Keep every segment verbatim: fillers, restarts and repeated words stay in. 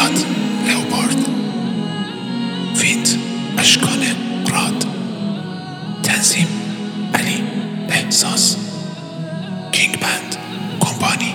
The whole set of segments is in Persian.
میلاد لئوپارد، فیت اشکال راد، تنظیم علی احساس، کینگ بند کمپانی.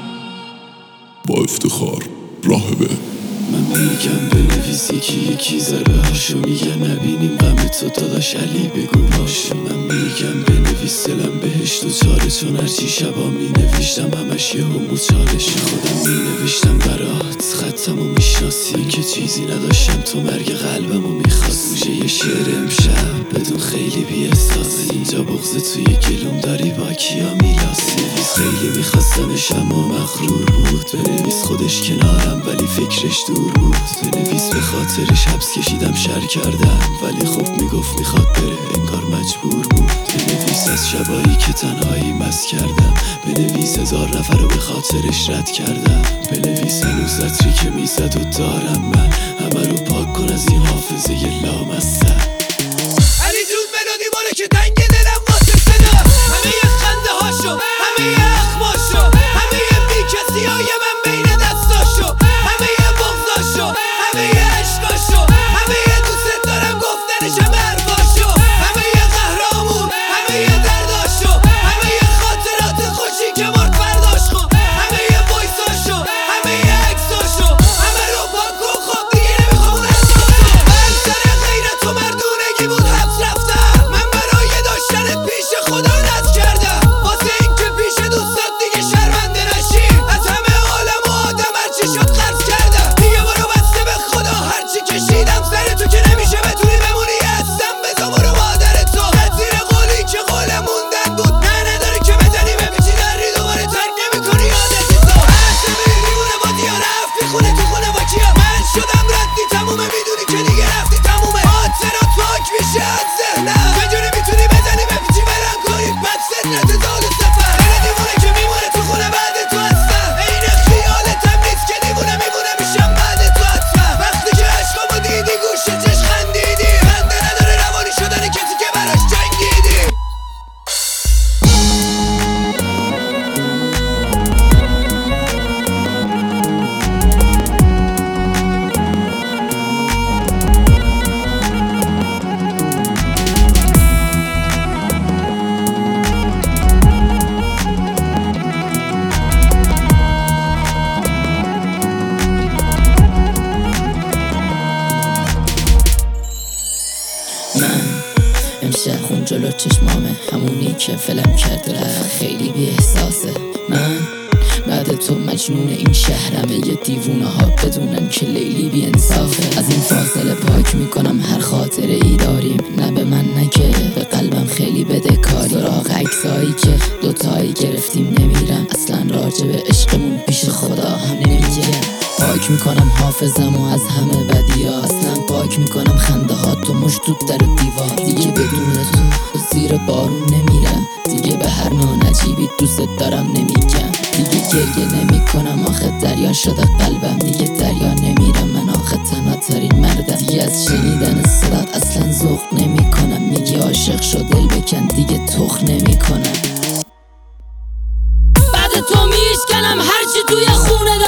با افتخار راهبه. من میگم بنویس یکی یکی ذره هاشو، میگن نبینیم غم تو داداش علی بگو باشو. من میگم بنویس دلم بهش تو چاره، چون هرچی شبا مینوشتم همش یه همو چالش. خودم مینوشتم برات خطمو میشناسی، این که چیزی نداشتم تو مرگ قلبمو میخواست. موشه یه شعر امشب بدون خیلی بی احساس، اینجا بغض توی گلوم داری با کیا میلاسی. خیلی میخواستمش اما مغرور بود، بنویس خودش کنارم ولی فکرش دور بود. بنویس به خاطرش حبس کشیدم شر کردم، ولی خب میگفت میخواد بره انگار مجبور بود. بنویس از شبایی که تنهایی مست کردم، بنویس هزار نفر رو به خاطرش رد کردم. بنویس هنوز عطری که میزد و دارم من، همه رو پاک کن از این حافظه لامصب. علی جون ملودی ماله که دنگ دلم واسه صدا، همه یه خنده هاشو، همه یه اخماشو، همه یه بی کسی های من بین دستاشو، همه یه بغضاشو، همه یه عشقاشو، همه یه دوست دارم گفتنش همه حرفاشو، همه یه قهرامون، همه یه درداشو، همه یه خاطرات خوشی که مرد برداشت خو، همه یه وایساشو، همه یه عکساشو، همه رو پاک کن خب دیگه نمیخوام اون احساسو. من سر غیرت و مردونگی بود حبس رفتم، من برای داشتنت پیش خدا نذر کردم، واسه این که پیش دوستات دیگه شرمنده نشی، از همه عالم و آدم هرچی شد قرض کردم. دیگه برو بسته به خدا هرچی کشیدم سر تو که نمیشه بتونی بمونی، هستم بزا برو مادر تو. زیر قولی که قول موندن بود نه نداره که بزنی بپیچی دری دوباره ترک نمیکنی یادتی تو. هسته میمونه با دیا رفت میخونه تو خونه با کیا، من شدم ردی تمومه میدونی که دیگه رفتی تمومه. خاطرات پاک میشه از ذهنم، یه جوری میتونی بزنی بپیچی برن کنی بد ستنت زال سفر. دل دیوونه که میمونه تو خونه بعد تو هستم، این خیالتم نیست که دیوونه میمونه میشم بعد تو حتما. وقتی که عشقامو دیدی گوشه چش خندیدی، خنده نداره روانی شدن کسی که براش جنگیدی. من امشب خون جلو چشمامه، همونی که فلم کرده رفت خیلی بی احساسه. من بعد تو مجنون این شهرمه، یه دیوونه ها بدونن که لیلی بی انصافه. از این فاصله پاک میکنم هر خاطره ای داریم، نه به من نه که به قلبم خیلی بده کاری. سراغ عکسایی که دوتایی گرفتیم نمیرم، اصلا راجع به عشقمون پیش خدا هم نمیگم. پاک میکنم حافظم و از همه بدیا، اصلا پاک میکنم خنده ها تو مشتوب در و دیوار. دیگه بدون تو زیر بارون نمیرم، دیگه به هر نانجیبی دوست دارم نمیگم. دیگه گریه نمی کنم آخه دریا شده قلبم، دیگه دریا نمیرم من آخه تنها ترین مردم. دیگه از شنیدن صدات اصلا ذوق نمی کنم، میگی عاشق شد دل بکن دیگه تخ نمی کنم. بعد تو میشکنم هرچی توی خونه